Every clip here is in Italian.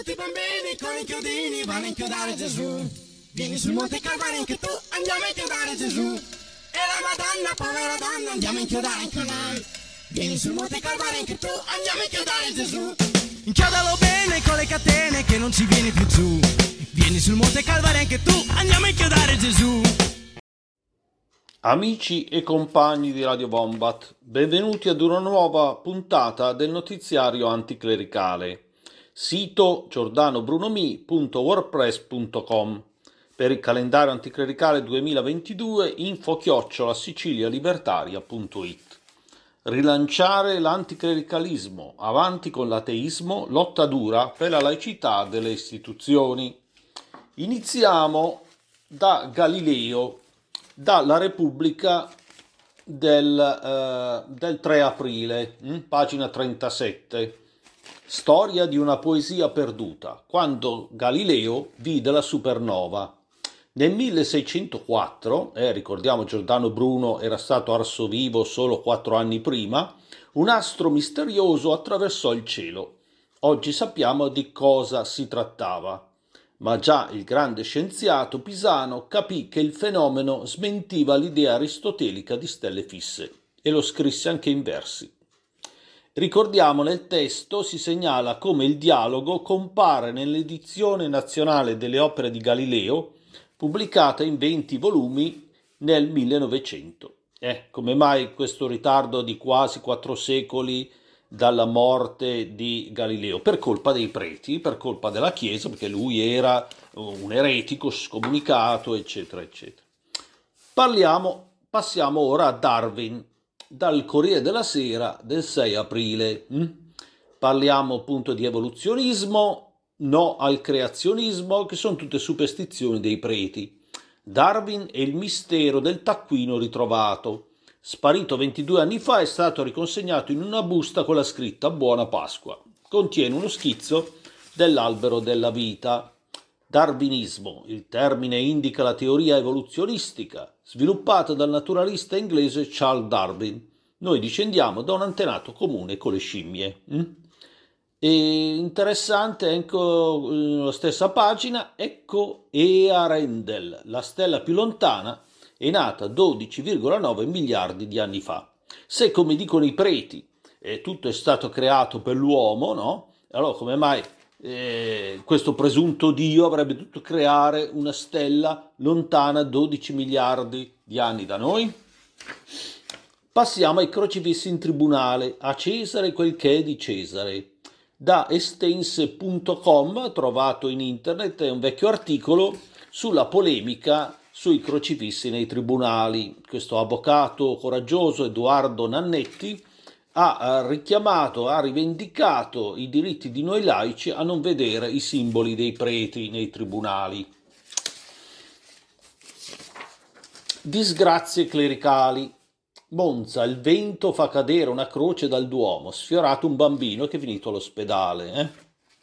tutti i bambini con i chiodini vanno a inchiodare Gesù. Vieni sul Monte Calvario anche tu, andiamo a inchiodare Gesù. E la Madonna, povera donna, andiamo a inchiodare anche noi. Vieni sul Monte Calvario anche tu, andiamo a inchiodare Gesù. Inchiodalo bene con le catene che non ci vieni più giù. Vieni sul Monte Calvario anche tu, andiamo a inchiodare Gesù. Amici e compagni di Radio Wombat, benvenuti ad una nuova puntata del notiziario anticlericale. Sito giordanobrunomi.wordpress.com. Per il calendario anticlericale 2022 info@sicilialibertaria.it. Rilanciare l'anticlericalismo, avanti con l'ateismo, lotta dura per la laicità delle istituzioni. Iniziamo da Galileo, dalla Repubblica del 3 aprile, pagina 37. Storia di una poesia perduta, quando Galileo vide la supernova. Nel 1604, ricordiamo Giordano Bruno era stato arso vivo solo 4 anni prima, un astro misterioso attraversò il cielo. Oggi sappiamo di cosa si trattava. Ma già il grande scienziato pisano capì che il fenomeno smentiva l'idea aristotelica di stelle fisse e lo scrisse anche in versi. Ricordiamo, nel testo si segnala come il dialogo compare nell'edizione nazionale delle opere di Galileo, pubblicata in 20 volumi nel 1900. Come mai questo ritardo di quasi 4 secoli dalla morte di Galileo? Per colpa dei preti, per colpa della Chiesa, perché lui era un eretico scomunicato, eccetera, eccetera. Passiamo ora a Darwin, dal Corriere della Sera del 6 aprile. Parliamo appunto di evoluzionismo, no al creazionismo, che sono tutte superstizioni dei preti. Darwin e il mistero del taccuino ritrovato. Sparito 22 anni fa, è stato riconsegnato in una busta con la scritta Buona Pasqua. Contiene uno schizzo dell'albero della vita. Darwinismo, il termine indica la teoria evoluzionistica, sviluppata dal naturalista inglese Charles Darwin. Noi discendiamo da un antenato comune con le scimmie. E interessante, ecco, nella stessa pagina, ecco Earendel, la stella più lontana, è nata 12,9 miliardi di anni fa. Se, come dicono i preti, tutto è stato creato per l'uomo, no? Allora come mai questo presunto Dio avrebbe dovuto creare una stella lontana 12 miliardi di anni da noi? Passiamo ai crocifissi in tribunale, a Cesare quel che è di Cesare. Da estense.com, trovato in internet, è un vecchio articolo sulla polemica sui crocifissi nei tribunali. Questo avvocato coraggioso, Edoardo Nannetti, ha rivendicato i diritti di noi laici a non vedere i simboli dei preti nei tribunali. Disgrazie clericali. Monza, il vento fa cadere una croce dal Duomo, sfiorato un bambino che è finito all'ospedale.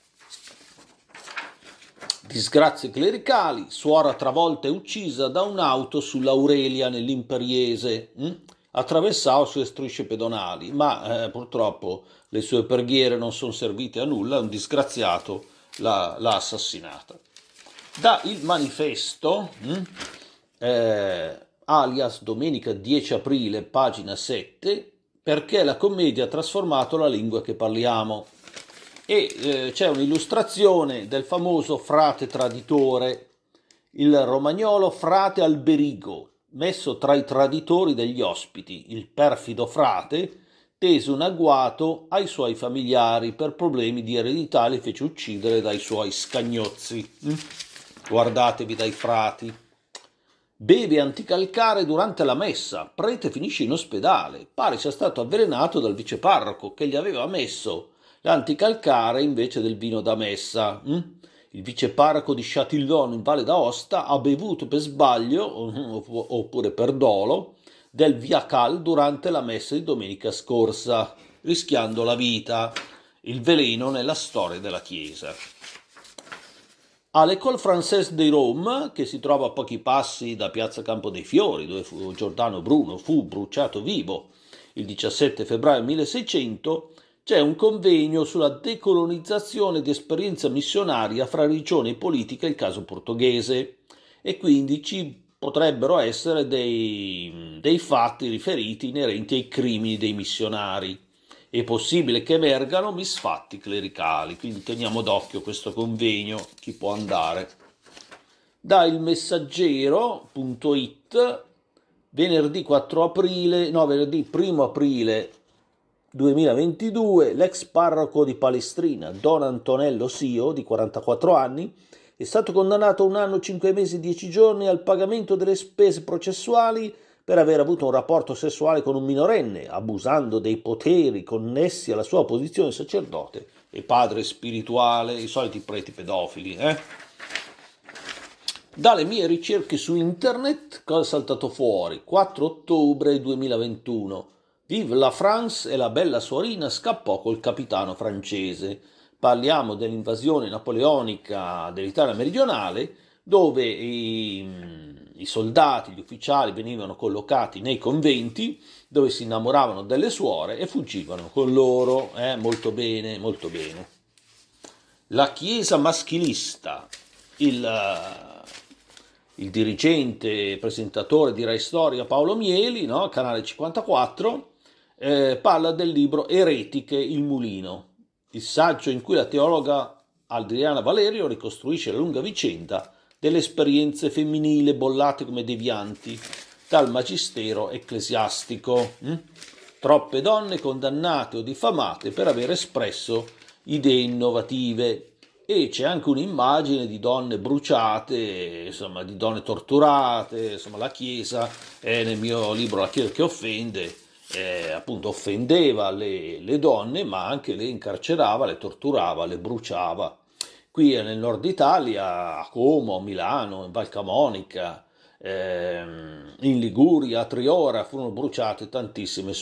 Disgrazie clericali, suora travolta e uccisa da un'auto sull'Aurelia nell'Imperiese. Attraversava sulle strisce pedonali, ma purtroppo le sue preghiere non sono servite a nulla, un disgraziato l'ha assassinata. Da Il Manifesto, alias domenica 10 aprile, pagina 7, perché la commedia ha trasformato la lingua che parliamo. E c'è un'illustrazione del famoso frate traditore, il romagnolo frate Alberigo, messo tra i traditori degli ospiti. Il perfido frate tese un agguato ai suoi familiari per problemi di eredità, li fece uccidere dai suoi scagnozzi. Guardatevi dai frati. Beve anticalcare durante la messa, prete finisce in ospedale, pare sia stato avvelenato dal viceparroco che gli aveva messo l'anticalcare invece del vino da messa. Il viceparroco di Châtillon in Valle d'Aosta ha bevuto per sbaglio, oppure per dolo, del Viacal durante la messa di domenica scorsa, rischiando la vita. Il veleno nella storia della Chiesa. All'École Française de Rome, che si trova a pochi passi da Piazza Campo dei Fiori, dove Giordano Bruno fu bruciato vivo il 17 febbraio 1600, c'è un convegno sulla decolonizzazione ed esperienza missionaria fra religione e politica, il caso portoghese, e quindi ci potrebbero essere dei fatti riferiti inerenti ai crimini dei missionari. È possibile che emergano misfatti clericali, quindi teniamo d'occhio questo convegno, chi può andare. Da Il Messaggero.it, venerdì 1 aprile 2022, l'ex parroco di Palestrina, Don Antonello Sio, di 44 anni, è stato condannato a 1 anno, 5 mesi e 10 giorni al pagamento delle spese processuali per aver avuto un rapporto sessuale con un minorenne, abusando dei poteri connessi alla sua posizione di sacerdote e padre spirituale, i soliti preti pedofili. Dalle mie ricerche su internet, cosa è saltato fuori? 4 ottobre 2021. Vive la France e la bella suorina scappò col capitano francese. Parliamo dell'invasione napoleonica dell'Italia meridionale, dove i soldati, gli ufficiali venivano collocati nei conventi, dove si innamoravano delle suore e fuggivano con loro. Molto bene, molto bene. La Chiesa maschilista, il dirigente presentatore di Rai Storia Paolo Mieli, no? Canale 54, parla del libro Eretiche, il mulino, il saggio in cui la teologa Adriana Valerio ricostruisce la lunga vicenda delle esperienze femminili bollate come devianti dal magistero ecclesiastico. Troppe donne condannate o diffamate per aver espresso idee innovative, e c'è anche un'immagine di donne bruciate, insomma di donne torturate. Insomma, la Chiesa, nel mio libro La Chiesa che offende, appunto offendeva le donne, ma anche le incarcerava, le torturava, le bruciava. Qui nel nord Italia, a Como, a Milano, in Val Camonica, in Liguria, a Triora furono bruciate tantissime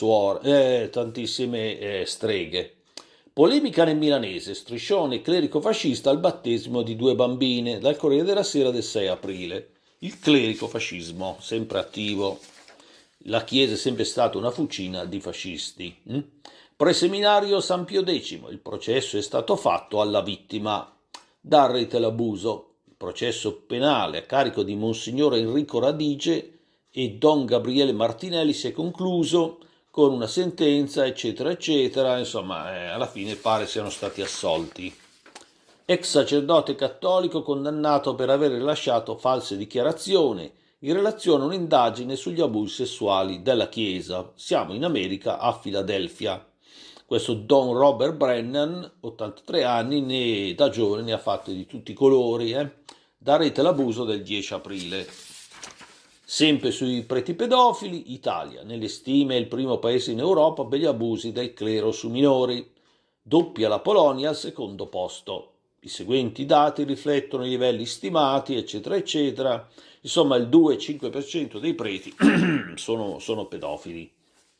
streghe. Polemica nel milanese, striscione clerico fascista al battesimo di 2 bambine, dal Corriere della Sera del 6 aprile. Il clerico fascismo, sempre attivo. La Chiesa è sempre stata una fucina di fascisti. Preseminario San Pio X, il processo è stato fatto alla vittima. Dal Rete l'abuso, il processo penale a carico di Monsignore Enrico Radice e Don Gabriele Martinelli si è concluso con una sentenza, eccetera, eccetera. Insomma, alla fine pare siano stati assolti. Ex sacerdote cattolico condannato per aver rilasciato false dichiarazioni in relazione a un'indagine sugli abusi sessuali della Chiesa. Siamo in America, a Filadelfia. Questo Don Robert Brennan, 83 anni, da giovane ne ha fatte di tutti i colori. Da Rete l'abuso del 10 aprile. Sempre sui preti pedofili, Italia, nelle stime è il primo paese in Europa per gli abusi del clero su minori. Doppia la Polonia al secondo posto. I seguenti dati riflettono i livelli stimati, eccetera, eccetera. Insomma, il 2,5% dei preti sono pedofili.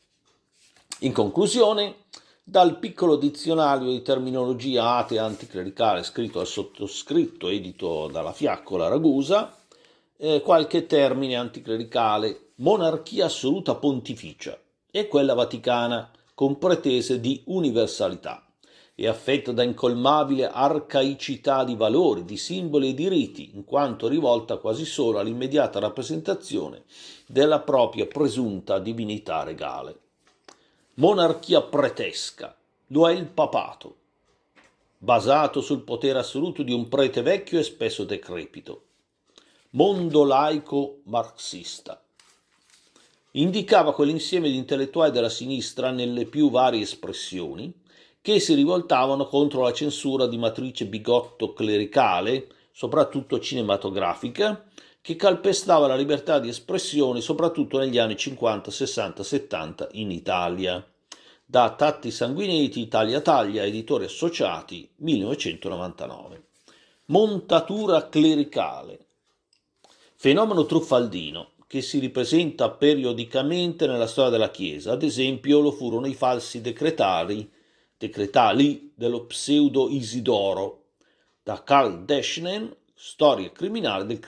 In conclusione, dal piccolo dizionario di terminologia atea anticlericale scritto al sottoscritto, edito dalla Fiaccola Ragusa, qualche termine anticlericale: monarchia assoluta pontificia e quella vaticana, con pretese di universalità. È affetta da incolmabile arcaicità di valori, di simboli e di riti, in quanto rivolta quasi solo all'immediata rappresentazione della propria presunta divinità regale. Monarchia pretesca, lo è il papato, basato sul potere assoluto di un prete vecchio e spesso decrepito. Mondo laico marxista. Indicava quell'insieme di intellettuali della sinistra nelle più varie espressioni che si rivoltavano contro la censura di matrice bigotto-clericale, soprattutto cinematografica, che calpestava la libertà di espressione soprattutto negli anni 50, 60, 70 in Italia. Da Tatti Sanguinetti, Italia Taglia, editori associati, 1999. Montatura clericale. Fenomeno truffaldino che si ripresenta periodicamente nella storia della Chiesa. Ad esempio lo furono i falsi decretali dello pseudo Isidoro, da Karl Deschnen, Storia criminale del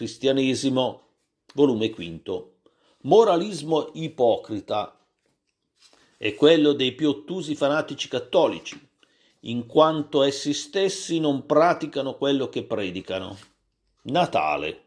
cristianesimo, volume 5. Moralismo ipocrita. è quello dei più ottusi fanatici cattolici, in quanto essi stessi non praticano quello che predicano. Natale.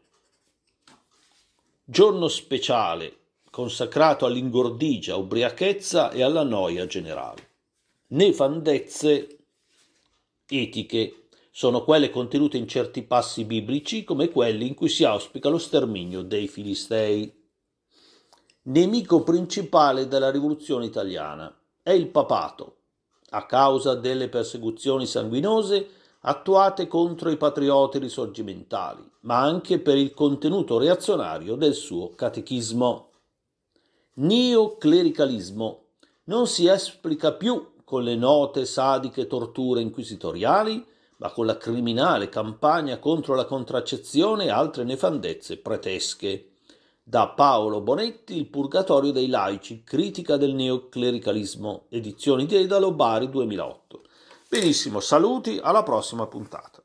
Giorno speciale, consacrato all'ingordigia, ubriachezza e alla noia generale. Nefandezze etiche sono quelle contenute in certi passi biblici, come quelli in cui si auspica lo sterminio dei Filistei. Nemico principale della rivoluzione italiana è il papato, a causa delle persecuzioni sanguinose attuate contro i patrioti risorgimentali, ma anche per il contenuto reazionario del suo catechismo. Neoclericalismo non si esplica più con le note sadiche torture inquisitoriali, ma con la criminale campagna contro la contraccezione e altre nefandezze pretesche. Da Paolo Bonetti, Il purgatorio dei laici, critica del neoclericalismo, edizioni Dedalo, Bari 2008. Benissimo, saluti, alla prossima puntata.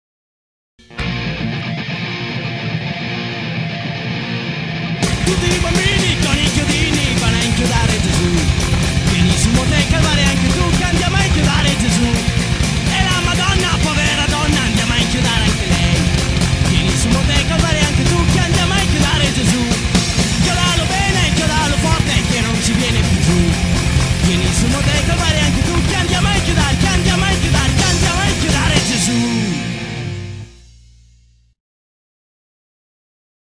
Tutti